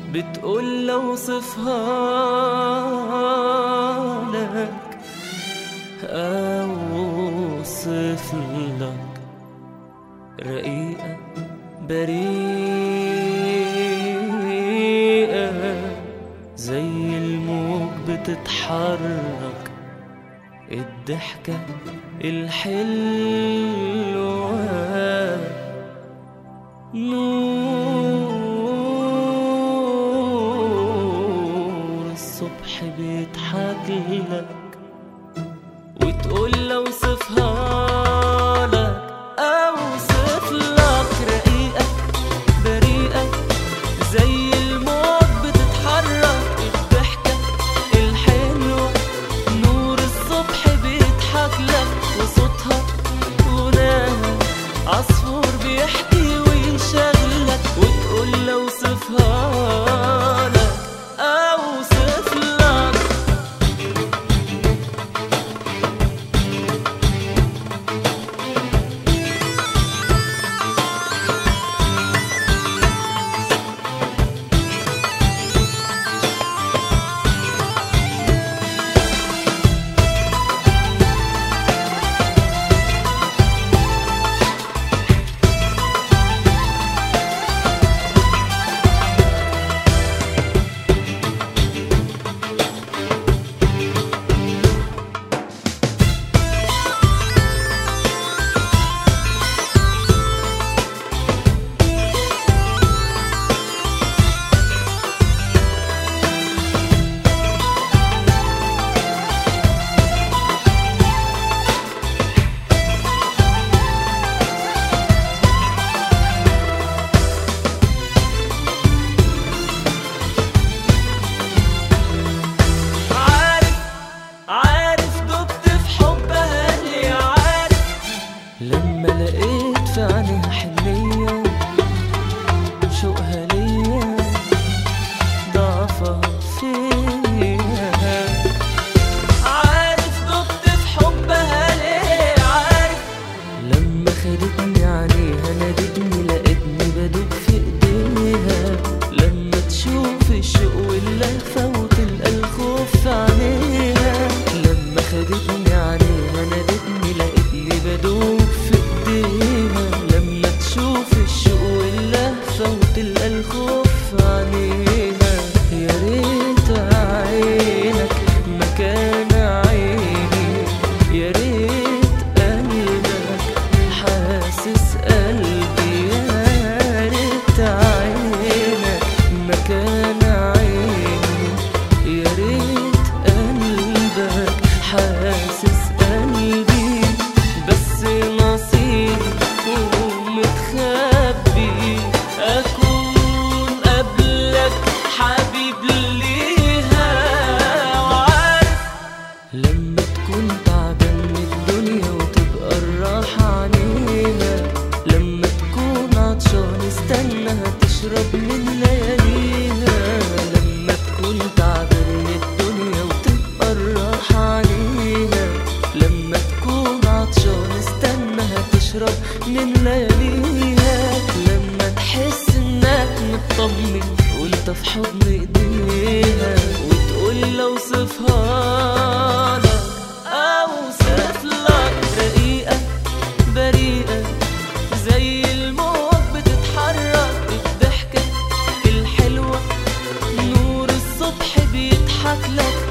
بتقول لو اوصفها لك اوصف لك رقيقة بريئة زي الموج بتتحرك، الضحكة الحلوة نور الصبح بيضحك لك. وتقول لو اوصفها لك اوصف لك رقيقة بريئة زي الموج بتتحرك، الضحكة الحلوة نور الصبح بيضحك لك، وصوتها غناها عصفور بيحكي ويشغلك. وتقول لو اوصفها لك اوصف لك لما لقيت في عينيها حنية شوقها ليا ضعفها فيا. عارف دبت في حبها ليه، عارف لما خدتني عينيها نادتني لقيتني بدوب في ايديها. لما تشوف الشوق واللهفة وتلقى الخوف في عينيها، لما خدتني عينيها نادتني لقيتني بدوب في ايديها. لما تشوف الشوق واللهفة وتلقى الخوف في عينيها، يا ريت عينك مكان عيني، يا ريت قلبك حاسس قلبي، يا ريت عينك مكان عيني، يا ريت قلبك حاسس قلبي. بس نصيبي ومتخبي أكون قبلك حبيب ليها. وعارف لما تكون تعبان من الدنيا وتبقى الراحة عنيها، لما تكون عطشان استنى تشرب من لياليها. لما تكون تعبان من الدنيا وتبقى الراحة عنيها، لما تكون عطشان استنى تشرب من لياليها. لما تحس انك مطمن وانت في حضن ايديها، وتقول لو اوصفها لك اوصف لك رقيقة بريئة زي الموج بتتحرك، الضحكة الحلوة نور الصبح بيضحك لك.